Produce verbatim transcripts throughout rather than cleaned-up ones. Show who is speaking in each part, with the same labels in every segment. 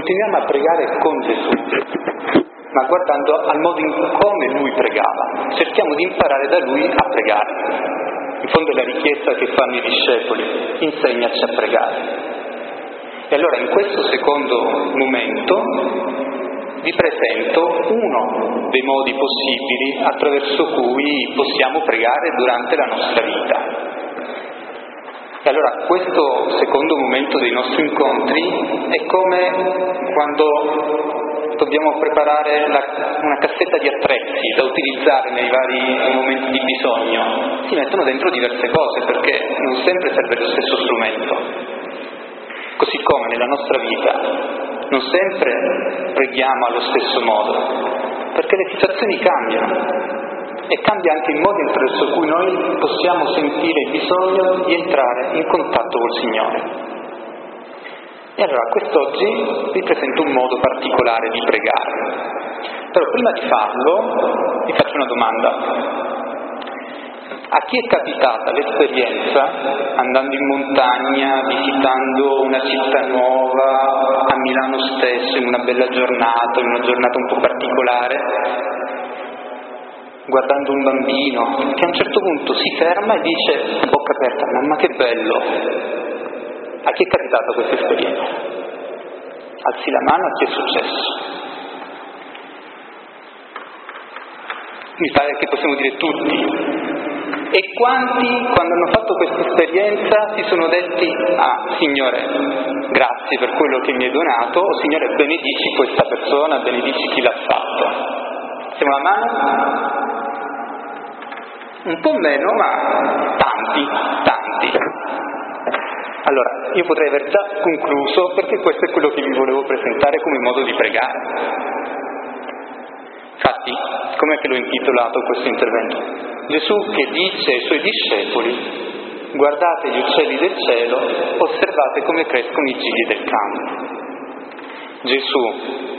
Speaker 1: continuiamo a pregare con Gesù, ma guardando al modo in come Lui pregava. Cerchiamo di imparare da Lui a pregare. In fondo è la richiesta che fanno i discepoli: insegnaci a pregare. E allora in questo secondo momento vi presento uno dei modi possibili attraverso cui possiamo pregare durante la nostra vita. E allora questo secondo momento dei nostri incontri è come quando dobbiamo preparare la, una cassetta di attrezzi da utilizzare nei vari momenti di bisogno. Si mettono dentro diverse cose perché non sempre serve lo stesso strumento. Così come nella nostra vita non sempre preghiamo allo stesso modo, perché le situazioni cambiano e cambia anche il modo attraverso cui noi possiamo sentire il bisogno di entrare in contatto col Signore. E allora quest'oggi vi presento un modo particolare di pregare. Però prima di farlo vi faccio una domanda. A chi è capitata l'esperienza, andando in montagna, visitando una città nuova, a Milano stesso, in una bella giornata, in una giornata un po' particolare, guardando un bambino che a un certo punto si ferma e dice a bocca aperta: mamma che bello? A chi è capitata questa esperienza? Alzi la mano, a chi è successo? Mi pare che possiamo dire tutti. E quanti, quando hanno fatto questa esperienza, si sono detti: ah, Signore, grazie per quello che mi hai donato, o Signore, benedici questa persona, benedici chi l'ha fatto. Siamo la mano? Un po' meno, ma tanti, tanti. Allora, io potrei aver già concluso, perché questo è quello che vi volevo presentare come modo di pregare. Infatti, com'è che l'ho intitolato questo intervento? Gesù che dice ai Suoi discepoli: guardate gli uccelli del cielo, osservate come crescono i gigli del campo. Gesù,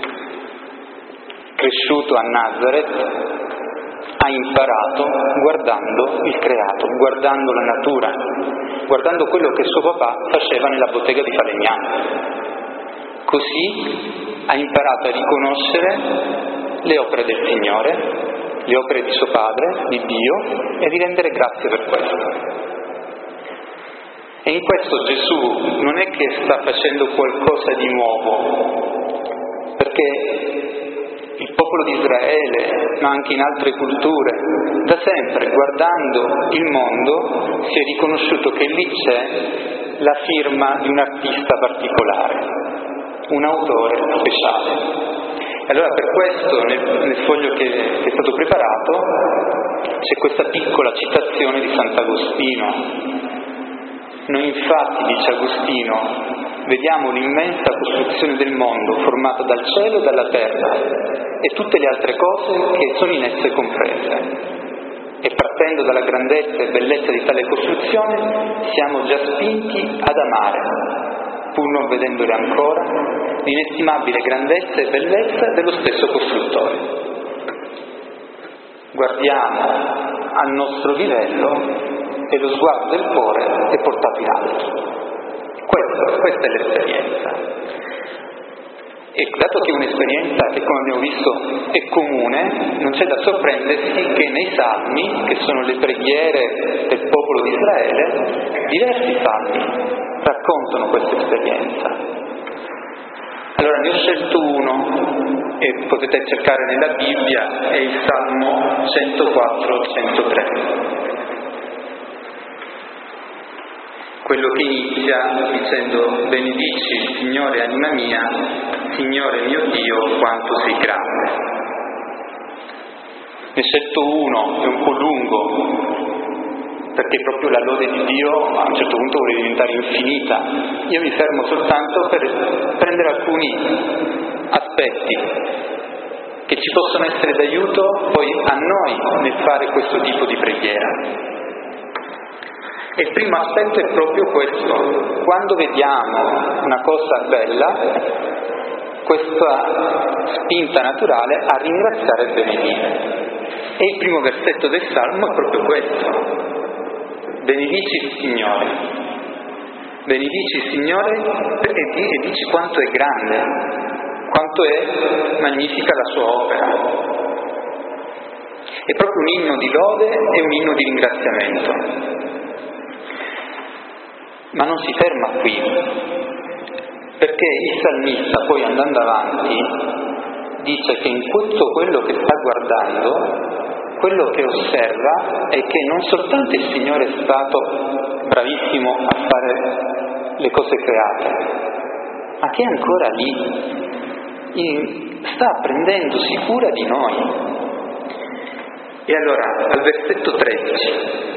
Speaker 1: cresciuto a Nazareth, ha imparato guardando il creato, guardando la natura, guardando quello che suo papà faceva nella bottega di Falegname. Così ha imparato a riconoscere le opere del Signore, le opere di suo Padre, di Dio, e di rendere grazie per questo. E in questo Gesù non è che sta facendo qualcosa di nuovo, perché il popolo di Israele, ma anche in altre culture, da sempre, guardando il mondo, si è riconosciuto che lì c'è la firma di un artista particolare, un autore speciale. Allora per questo nel, nel foglio che, che è stato preparato c'è questa piccola citazione di Sant'Agostino. Noi infatti, dice Agostino, vediamo l'immensa costruzione del mondo formata dal cielo e dalla terra e tutte le altre cose che sono in esse comprese. E partendo dalla grandezza e bellezza di tale costruzione siamo già spinti ad amare, pur non vedendole ancora, l'inestimabile grandezza e bellezza dello stesso costruttore. Guardiamo al nostro livello e lo sguardo del cuore è portato in alto. Questo, questa è l'esperienza. E dato che è un'esperienza che, come abbiamo visto, è comune, non c'è da sorprendersi che nei salmi, che sono le preghiere del popolo di Israele, diversi salmi raccontano questa esperienza. Allora ne ho scelto uno, e potete cercare nella Bibbia, è il Salmo centoquattro centotré. Quello che inizia dicendo: benedici, Signore, anima mia, Signore mio Dio, quanto sei grande. Ne ho scelto uno, è un po' lungo, perché proprio la lode di Dio a un certo punto vuole diventare infinita. Io mi fermo soltanto per prendere alcuni aspetti che ci possono essere d'aiuto poi a noi nel fare questo tipo di preghiera. E il primo aspetto è proprio questo: quando vediamo una cosa bella, questa spinta naturale a ringraziare e benedire. E il primo versetto del Salmo è proprio questo: benedici il Signore, benedici il Signore e dici quanto è grande. quanto è magnifica la sua opera. È proprio un inno di lode e un inno di ringraziamento. Ma non si ferma qui, perché il salmista poi, andando avanti, dice che in tutto quello che sta guardando, quello che osserva è che non soltanto il Signore è stato bravissimo a fare le cose create, ma che è ancora lì, sta prendendosi cura di noi. E allora, al versetto tredici,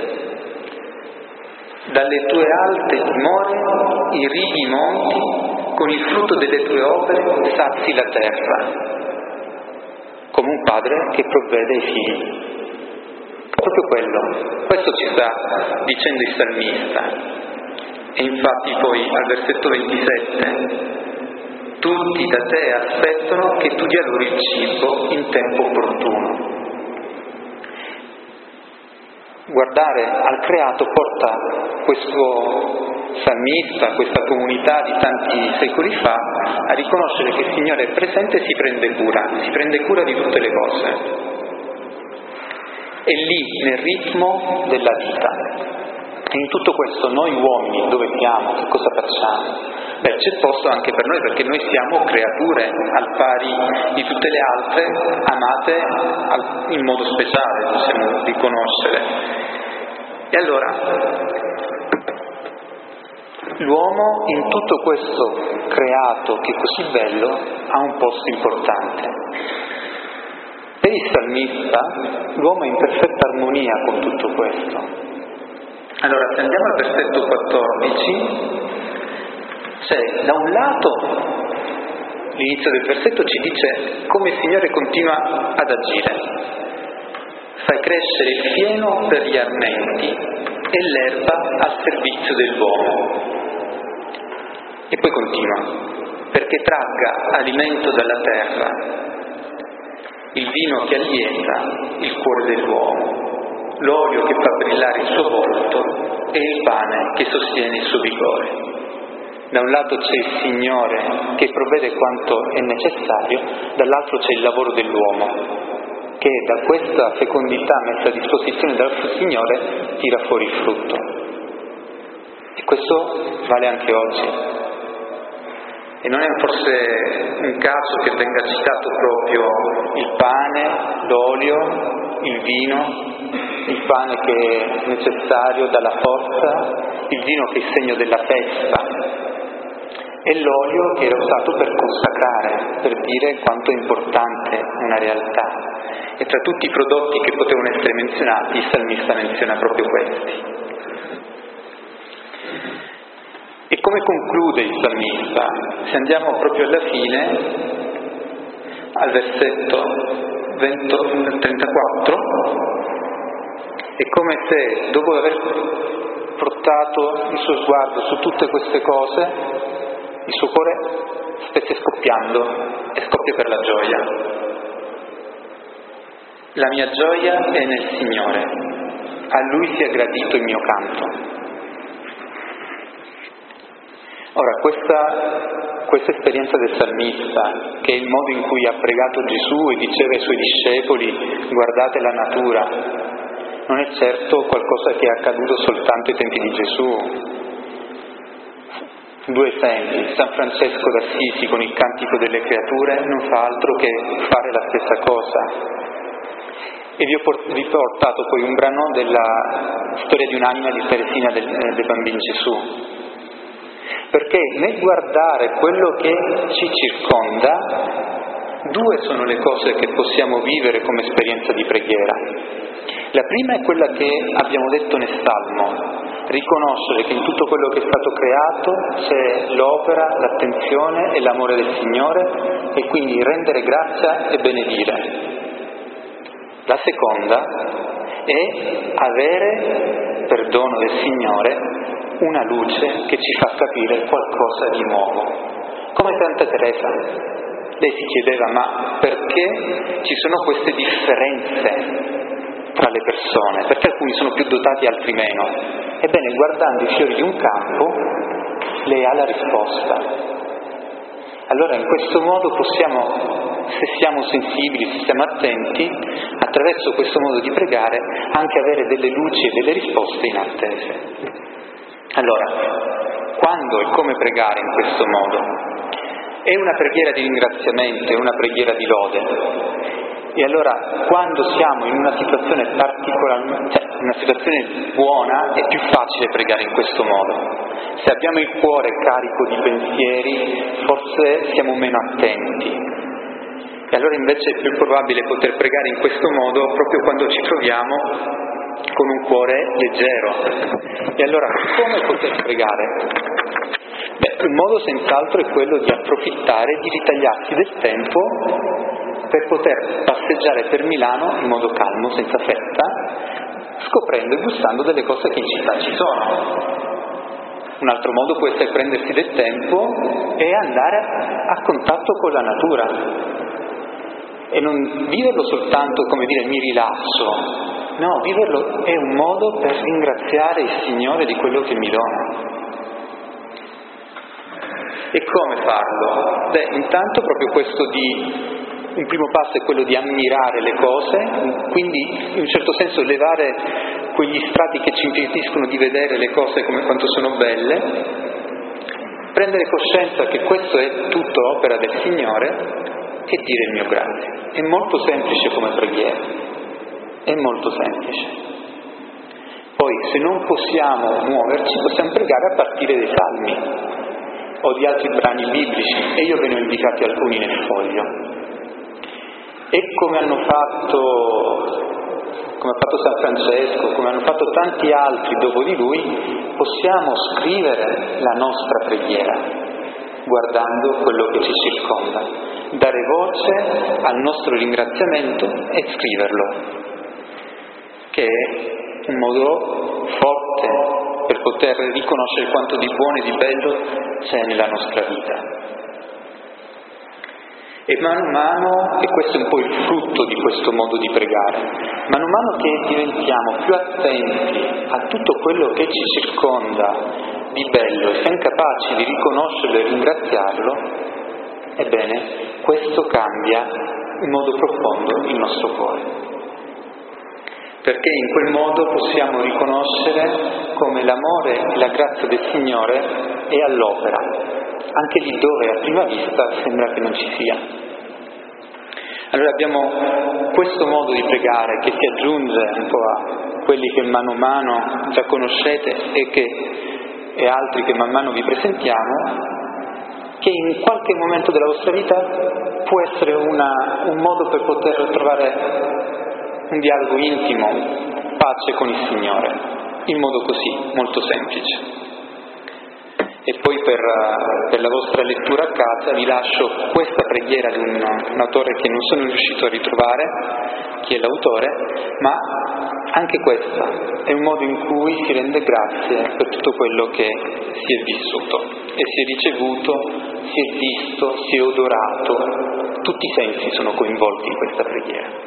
Speaker 1: dalle tue alte dimore irrighi i monti, con il frutto delle tue opere sazi la terra, come un padre che provvede ai figli. Proprio quello, questo ci sta dicendo il salmista. E infatti poi al versetto ventisette, tutti da te aspettano che tu dia loro il cibo in tempo opportuno. Guardare al creato porta questo salmista, questa comunità di tanti secoli fa, a riconoscere che il Signore è presente e si prende cura, si prende cura di tutte le cose. È lì nel ritmo della vita. E in tutto questo noi uomini dove siamo? Che cosa facciamo? Beh, c'è posto anche per noi, perché noi siamo creature al pari di tutte le altre, amate in modo speciale, possiamo riconoscere. E allora, l'uomo in tutto questo creato che è così bello ha un posto importante. Per il salmista l'uomo è in perfetta armonia con tutto questo. Allora, se andiamo al versetto quattordici, cioè, da un lato, l'inizio del versetto ci dice come il Signore continua ad agire. Fai crescere il fieno per gli armenti e l'erba al servizio dell'uomo. E poi continua, perché tragga alimento dalla terra, il vino che allieta il cuore dell'uomo, l'olio che fa brillare il suo volto e il pane che sostiene il suo vigore. Da un lato c'è il Signore che provvede quanto è necessario, dall'altro c'è il lavoro dell'uomo, che da questa fecondità messa a disposizione dal Signore tira fuori il frutto. E questo vale anche oggi. E non è forse un caso che venga citato proprio il pane, l'olio, il vino, il pane che è necessario, dà la forza, il vino che è il segno della festa, e l'olio che era usato per consacrare, per dire quanto è importante una realtà. E tra tutti i prodotti che potevano essere menzionati, il salmista menziona proprio questi. E come conclude il salmista? Se andiamo proprio alla fine, al versetto trentaquattro, è come se, dopo aver portato il suo sguardo su tutte queste cose, il suo cuore stesse scoppiando e scoppia per la gioia. La mia gioia è nel Signore, a Lui sia gradito il mio canto. Ora, questa, questa esperienza del salmista, che è il modo in cui ha pregato Gesù e diceva ai suoi discepoli, guardate la natura, non è certo qualcosa che è accaduto soltanto ai tempi di Gesù. Due esempi: San Francesco d'Assisi con il Cantico delle Creature non fa altro che fare la stessa cosa. E vi ho riportato poi un brano della storia di un'anima di Teresina del, del Bambino Gesù, perché nel guardare quello che ci circonda, due sono le cose che possiamo vivere come esperienza di preghiera. La prima è quella che abbiamo detto nel Salmo: riconoscere che in tutto quello che è stato creato c'è l'opera, l'attenzione e l'amore del Signore, e quindi rendere grazia e benedire. La seconda è avere, per dono del Signore, una luce che ci fa capire qualcosa di nuovo. Come Santa Teresa. Lei si chiedeva: ma perché ci sono queste differenze tra le persone? Perché alcuni sono più dotati e altri meno? Ebbene, guardando i fiori di un campo, lei ha la risposta. allora in questo modo possiamo, se siamo sensibili, se siamo attenti, attraverso questo modo di pregare anche avere delle luci e delle risposte inattese. Allora, quando e come pregare in questo modo? È una preghiera di ringraziamento, è una preghiera di lode. E allora, quando siamo in una situazione particolarmente, cioè una situazione buona, è più facile pregare in questo modo. Se abbiamo il cuore carico di pensieri, forse siamo meno attenti. E allora invece è più probabile poter pregare in questo modo proprio quando ci troviamo con un cuore leggero. E allora, come poter pregare? Beh, un modo senz'altro è quello di approfittare, di ritagliarsi del tempo per poter passeggiare per Milano in modo calmo, senza fretta, scoprendo e gustando delle cose che in città ci sono. Un altro modo può essere prendersi del tempo e andare a contatto con la natura e non viverlo soltanto come dire mi rilasso, no, viverlo è un modo per ringraziare il Signore di quello che mi dona. E come farlo? Beh, intanto proprio questo di un primo passo è quello di ammirare le cose, quindi in un certo senso levare quegli strati che ci impediscono di vedere le cose come quanto sono belle, prendere coscienza che questo è tutto opera del Signore e dire il mio grazie. È molto semplice come preghiera, è molto semplice. Poi se non possiamo muoverci possiamo pregare a partire dai Salmi o di altri brani biblici, e io ve ne ho indicati alcuni nel foglio. E come hanno fatto, come ha fatto San Francesco, come hanno fatto tanti altri dopo di lui, possiamo scrivere la nostra preghiera, guardando quello che ci circonda, dare voce al nostro ringraziamento e scriverlo, che è un modo forte per poter riconoscere quanto di buono e di bello c'è nella nostra vita. E mano a mano, e questo è un po' il frutto di questo modo di pregare, mano a mano che diventiamo più attenti a tutto quello che ci circonda di bello e siamo capaci di riconoscerlo e ringraziarlo, ebbene, questo cambia in modo profondo il nostro cuore. Perché in quel modo possiamo riconoscere come l'amore e la grazia del Signore è all'opera, anche lì dove a prima vista sembra che non ci sia. Allora abbiamo questo modo di pregare che si aggiunge un po' a quelli che mano a mano già conoscete e, che, e altri che man mano vi presentiamo, che in qualche momento della vostra vita può essere una, un modo per poter trovare un dialogo intimo, pace con il Signore, in modo così, molto semplice. E poi per, per la vostra lettura a casa vi lascio questa preghiera di un, un autore che non sono riuscito a ritrovare, chi è l'autore, ma anche questa è un modo in cui si rende grazie per tutto quello che si è vissuto e si è ricevuto, si è visto, si è odorato, tutti i sensi sono coinvolti in questa preghiera.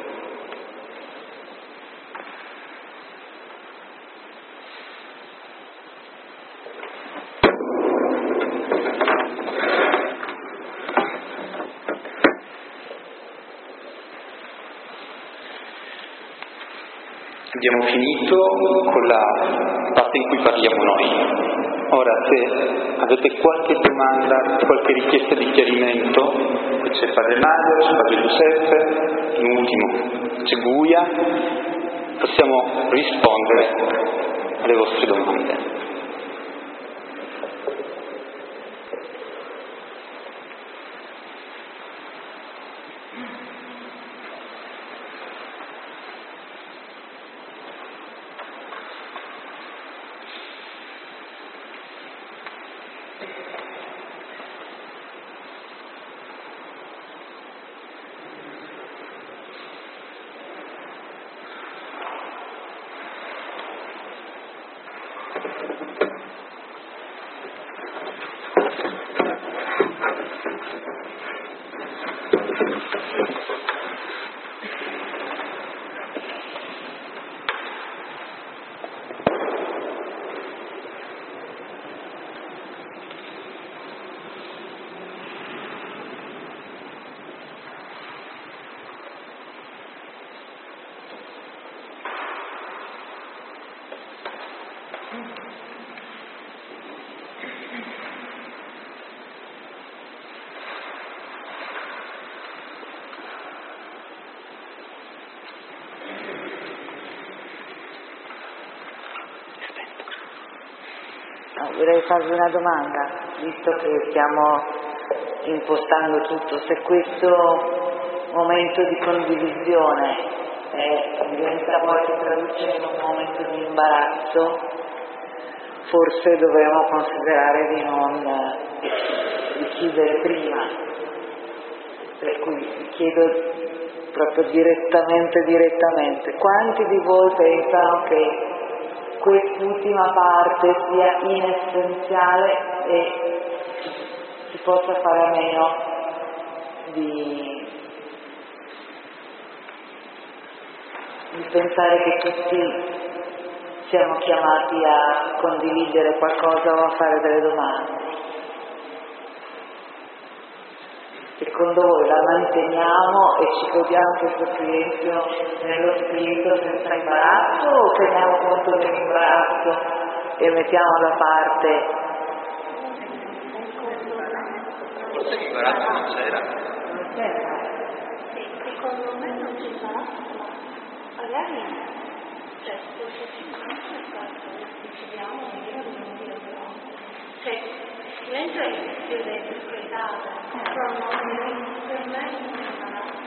Speaker 1: Abbiamo finito con la parte in cui parliamo noi. Ora, se avete qualche domanda, qualche richiesta di chiarimento, qui c'è Padre Mario, c'è Padre Giuseppe, in ultimo c'è Guia, possiamo rispondere alle vostre domande.
Speaker 2: No, vorrei farvi una domanda, visto che stiamo impostando tutto, se questo momento di condivisione eh, diventa poi si traduce in un momento di imbarazzo, forse dovremmo considerare di non di chiudere prima, per cui chiedo proprio direttamente direttamente quanti di voi pensano che quest'ultima parte sia inessenziale e si possa fare a meno di, di pensare che tutti siamo chiamati a condividere qualcosa o a fare delle domande. Secondo voi la manteniamo e ci godiamo questo silenzio nello spirito senza imbarazzo o teniamo conto dell'imbarazzo e mettiamo da parte?
Speaker 1: Forse l'imbarazzo non c'era.
Speaker 2: Non c'era?
Speaker 3: Sì, secondo me non c'è imbarazzo, magari, cioè, forse sì, ma non c'è stato, decidiamo di dire o non dire no. Cioè, il silenzio è il di interpretare, però non per me non è imbarazzo.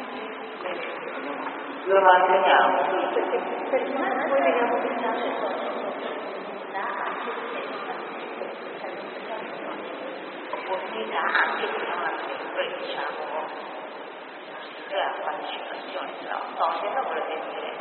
Speaker 2: Lo manteniamo?
Speaker 3: Perché per me poi vediamo che c'è opportunità anche opportunità anche di non avere, diciamo, la partecipazione, però no, cosa volete dire?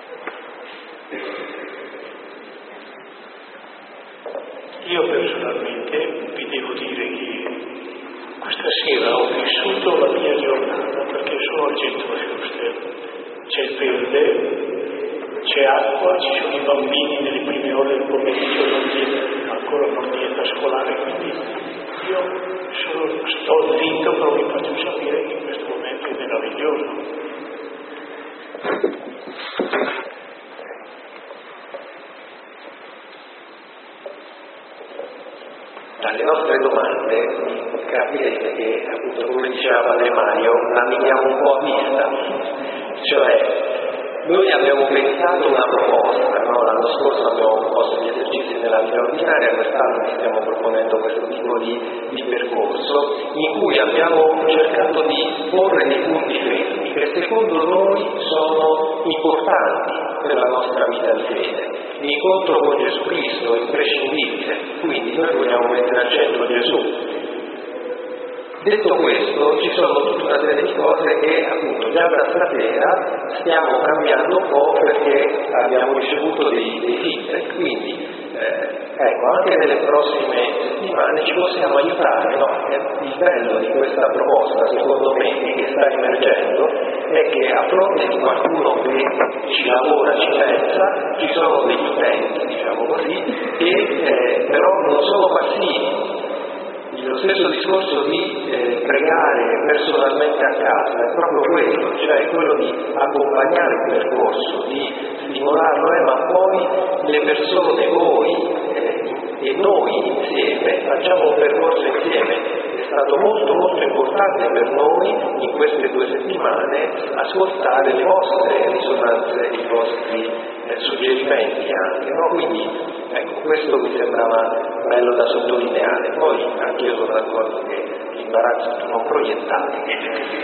Speaker 4: Io personalmente vi devo dire che questa sera ho vissuto la mia giornata perché sono al centro di Houston. C'è il verde, c'è acqua, ci sono i bambini nelle prime ore del pomeriggio, non dieta, ancora non dieta scolare, quindi io sono, sto zitto, però vi faccio sapere che in questo momento è meraviglioso.
Speaker 5: Dalle nostre domande capirete che, appunto, come diceva Padre Mario, navighiamo un po' a vista, cioè noi abbiamo pensato una proposta, no? L'anno scorso abbiamo posto gli esercizi nella vita ordinaria, quest'anno ci stiamo proponendo questo tipo di, di percorso in cui abbiamo cercato di porre dei punti fermi che secondo noi sono importanti per la nostra vita di fede. L'incontro con Gesù Cristo è imprescindibile, quindi noi vogliamo mettere al centro Gesù. Detto questo, ci sono tutta una serie di cose che appunto già da stasera stiamo cambiando un po' perché abbiamo ricevuto dei, dei feedback, quindi eh, ecco, anche nelle prossime settimane ci possiamo aiutare, no? Il bello di questa proposta, secondo me, che sta emergendo, è che a fronte di qualcuno che ci lavora, ci pensa, ci sono degli utenti, diciamo così, che eh, però non sono passivi. Lo stesso discorso di eh, pregare personalmente a casa è proprio quello, cioè quello di accompagnare il percorso, di stimolarlo, eh, ma poi le persone, voi eh, e noi insieme facciamo un percorso insieme. È stato molto molto importante per noi in queste due settimane ascoltare le vostre risonanze, i vostri eh, suggerimenti anche, no? Quindi ecco, questo mi sembrava bello da sottolineare. Poi anche io sono d'accordo che l'imbarazzo tu non proiettare, che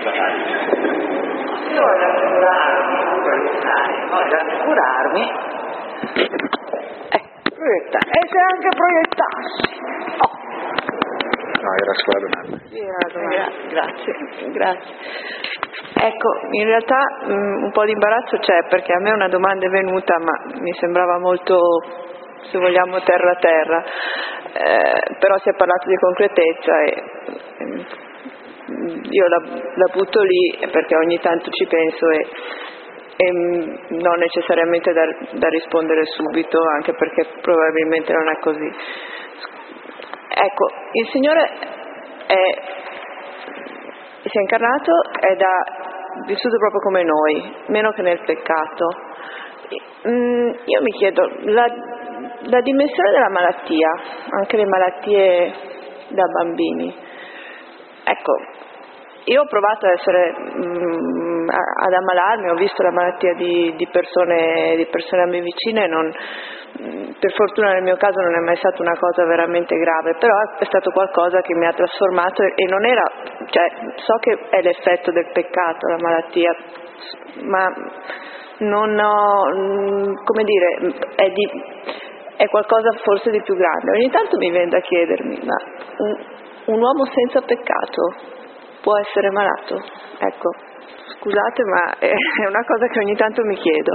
Speaker 2: io voglio assicurarmi, non proiettare, voglio assicurarmi, eh, proiettare, e se anche proiettarsi. Oh.
Speaker 6: No, era solo la domanda.
Speaker 2: Sì, era la domanda.
Speaker 7: Gra- grazie, grazie. Ecco, in realtà mh, un po' di imbarazzo c'è, perché a me una domanda è venuta, ma mi sembrava molto, se vogliamo, terra a terra, eh, però si è parlato di concretezza e eh, io la, la butto lì perché ogni tanto ci penso e, e non necessariamente da, da rispondere subito, anche perché probabilmente non è così. Ecco, il Signore è, si è incarnato ed ha vissuto proprio come noi, meno che nel peccato. Mm, io mi chiedo, la, la dimensione della malattia, anche le malattie da bambini, ecco, io ho provato ad essere, mm, ad ammalarmi, ho visto la malattia di, di, persone, di persone a me vicine e non, Per fortuna nel mio caso non è mai stata una cosa veramente grave, però è stato qualcosa che mi ha trasformato e non era, cioè, so che è l'effetto del peccato, la malattia, ma non ho, come dire, è, di, è qualcosa forse di più grande. Ogni tanto mi viene da chiedermi, ma un, un uomo senza peccato può essere malato? Ecco, scusate, ma è una cosa che ogni tanto mi chiedo.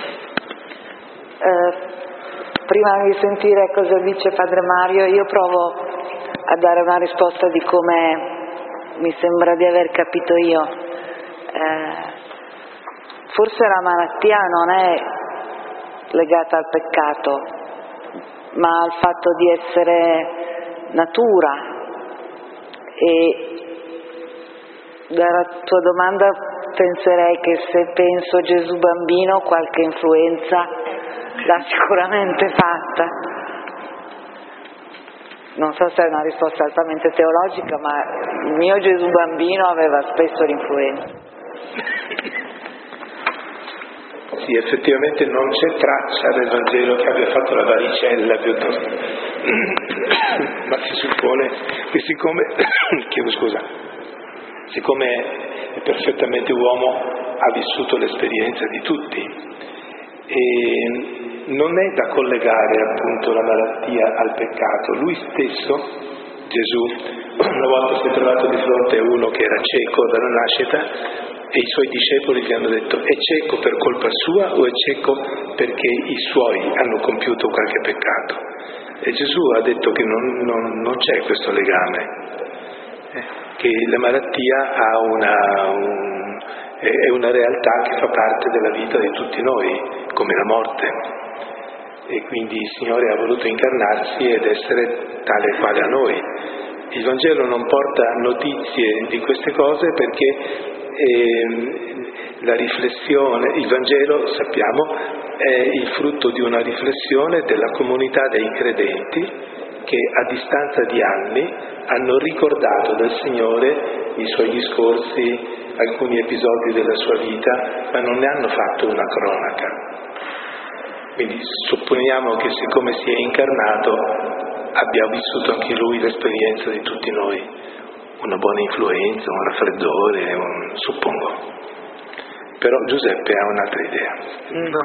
Speaker 2: Eh, prima di sentire cosa dice Padre Mario, io provo a dare una risposta di come mi sembra di aver capito io. Eh, forse la malattia non è legata al peccato, ma al fatto di essere natura. E dalla tua domanda penserei che se penso Gesù bambino qualche influenza l'ha sicuramente fatta. Non so se è una risposta altamente teologica, ma il mio Gesù bambino aveva spesso l'influenza.
Speaker 8: Sì, effettivamente non c'è traccia del Vangelo che abbia fatto la varicella piuttosto, ma si suppone che siccome, chiedo scusa, siccome è perfettamente uomo ha vissuto l'esperienza di tutti e non è da collegare appunto la malattia al peccato. Lui stesso, Gesù, una volta si è trovato di fronte a uno che era cieco dalla nascita e i suoi discepoli gli hanno detto: è cieco per colpa sua o è cieco perché i suoi hanno compiuto qualche peccato? E Gesù ha detto che non, non, non c'è questo legame, eh, che la malattia ha una, un, è una realtà che fa parte della vita di tutti noi, come la morte. E quindi il Signore ha voluto incarnarsi ed essere tale e quale a noi. Il Vangelo non porta notizie di queste cose perché eh, la riflessione, il Vangelo, sappiamo, è il frutto di una riflessione della comunità dei credenti che a distanza di anni hanno ricordato del Signore i suoi discorsi, alcuni episodi della sua vita, ma non ne hanno fatto una cronaca. Quindi supponiamo che siccome si è incarnato abbia vissuto anche lui l'esperienza di tutti noi, una buona influenza, un raffreddore, un, suppongo. Però Giuseppe ha un'altra idea.